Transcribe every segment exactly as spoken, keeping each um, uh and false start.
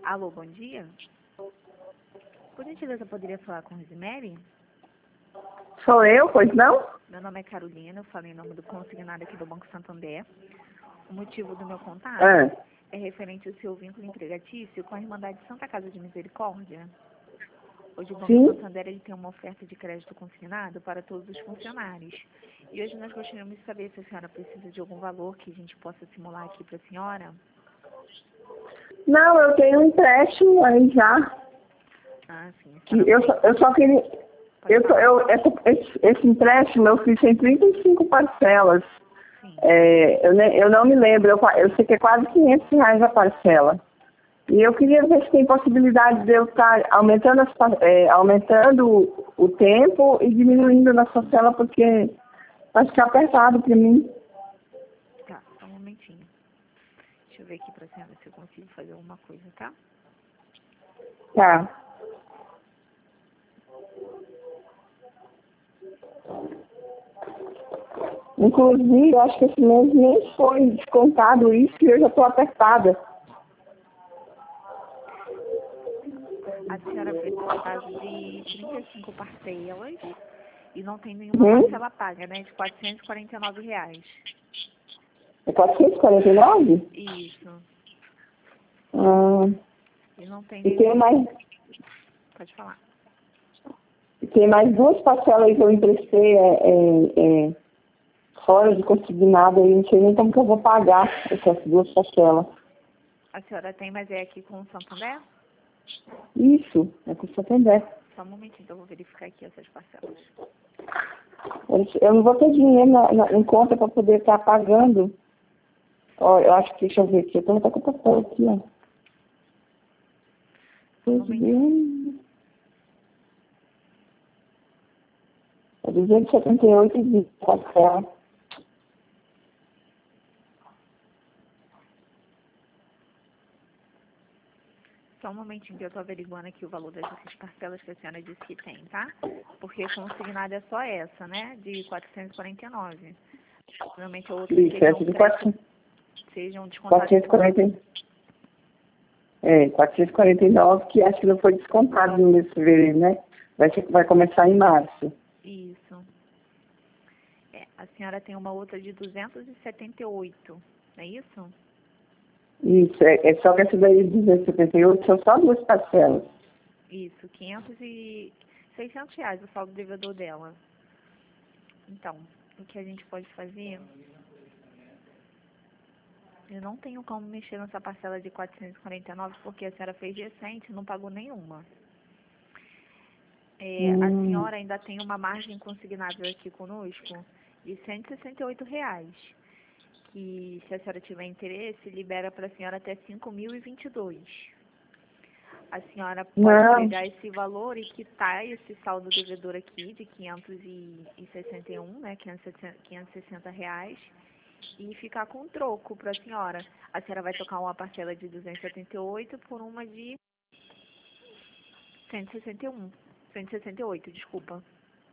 Alô, bom dia. Por gentileza, eu poderia falar com Rosemary? Sou eu, pois não? Meu nome é Carolina, eu falo em nome do consignado aqui do Banco Santander. O motivo do meu contato Ah, é referente ao seu vínculo empregatício com a Irmandade Santa Casa de Misericórdia. Hoje o Banco sim. Santander ele tem uma oferta de crédito consignado para todos os funcionários. E hoje nós gostaríamos de saber se a senhora precisa de algum valor que a gente possa simular aqui para a senhora. Não, eu tenho um empréstimo aí já. Ah, sim. A Que senhora eu, tem. só, eu só queria. Pode Eu, só- falar. eu, esse, esse- esse empréstimo eu fiz em trinta e cinco parcelas. Sim. É, eu, ne- eu não me lembro, eu, qua- eu sei que é quase quinhentos reais a parcela. E eu queria ver se tem possibilidade de eu estar aumentando, as, pa- é, aumentando o, o tempo e diminuindo na parcela, porque vai ficar apertado para mim. Tá, só um momentinho. Deixa eu ver aqui pra senhora se eu consigo fazer alguma coisa, tá? Tá. Inclusive, eu acho que esse mês nem foi descontado isso e eu já estou apertada. A senhora fez um prazo de trinta e cinco parcelas e não tem nenhuma Hum? parcela paga, né? De quatrocentos e quarenta e nove reais. É quatrocentos e quarenta e nove? Isso. Ah, E não tem e tem nenhum... mais, Pode falar. e tem mais duas parcelas aí que eu emprestei é, é, é, fora de consignado, eu não sei nem como que eu vou pagar essas duas parcelas. A senhora tem, mas é aqui com o Santander? Isso, é com o Santander. Só um momentinho que eu vou verificar aqui essas parcelas. Eu eu não vou ter dinheiro na, na, em conta para poder estar pagando. Ó, eu acho que, deixa eu ver aqui, eu tô com a parcela aqui, ó. Só um momentinho. É duzentos e setenta e oito de parcela. Só um momentinho que eu tô averiguando aqui o valor dessas parcelas que a senhora disse que tem, tá? Porque consignada é só essa, né? De quatrocentos e quarenta e nove. Provavelmente a outra Isso, seja essa um de crédito, quatrocentos, seja um descontado. quatrocentos e quarenta, é, quatrocentos e quarenta e nove, que acho que não foi descontado no mês de fevereiro, né? Vai, ser, vai começar em março. Isso. É, a senhora tem uma outra de duzentos e setenta e oito, não é isso? Isso, é, é só que essa daí de duzentos e setenta e oito são só duas parcelas. Isso, quinhentos e seiscentos reais o saldo devedor dela. Então, o que a gente pode fazer... Eu não tenho como mexer nessa parcela de quatrocentos e quarenta e nove porque a senhora fez recente e não pagou nenhuma. É, Hum. A senhora ainda tem uma margem consignável aqui conosco de cento e sessenta e oito reais, que se a senhora tiver interesse, libera para a senhora até cinco mil e vinte e dois. A senhora pode Não. pegar esse valor e quitar esse saldo devedor aqui de quinhentos e sessenta e um, né, quinhentos e sessenta reais, e ficar com troco para a senhora. A senhora vai tocar uma parcela de duzentos e setenta e oito por uma de cento e sessenta e um. cento e sessenta e oito, desculpa.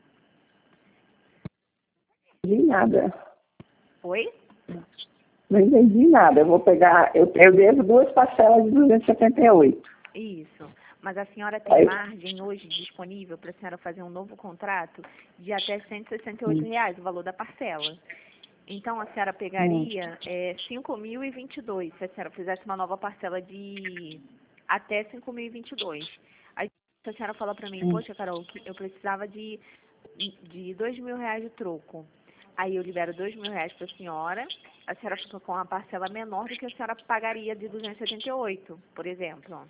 Não entendi nada. Oi? Não entendi nada. Eu vou pegar, eu, eu devo duas parcelas de duzentos e setenta e oito. Isso. Mas a senhora tem Aí. margem hoje disponível para a senhora fazer um novo contrato de até cento e sessenta e oito reais, o valor da parcela. Então, a senhora pegaria é, cinco mil e vinte e dois, se a senhora fizesse uma nova parcela de até cinco mil e vinte e dois. Aí, se a senhora fala para mim, Hum. poxa, Carol, que eu precisava de, de dois mil reais de troco. Aí eu libero dois mil reais para a senhora, a senhora fica com uma parcela menor do que a senhora pagaria de duzentos e setenta e oito, por exemplo.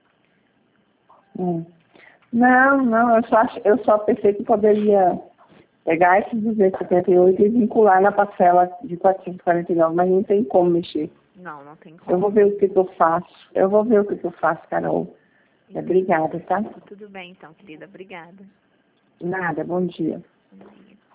Hum. Não, não, eu só, ach- eu só pensei que poderia pegar esses duzentos e setenta e oito e vincular na parcela de quatrocentos e quarenta e nove, mas não tem como mexer. Não, não tem como. Eu vou ver o que, que eu faço. Eu vou ver o que, que eu faço, Carol. Obrigada, tá? Tudo bem, então, querida. Obrigada. Nada, bom dia. Bom dia.